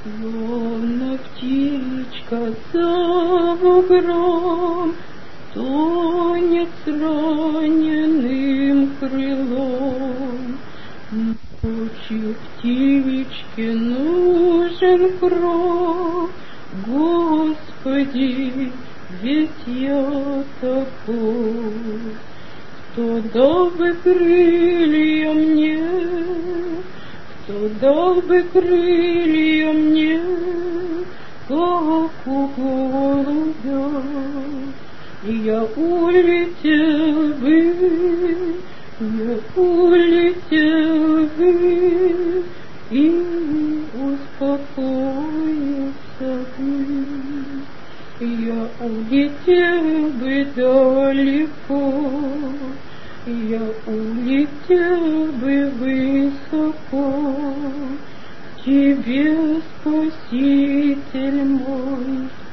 Словно птичка за бугром тонет с раненым крылом. Ночью птичке нужен кров, Господи, ведь я такой. Кто дал бы крылья мне, кто дал бы крылья мне, как у голубя, я улетел бы, и успокоился бы. Я улетел бы далеко, я улетел бы высоко, к тебе, Спаситель мой.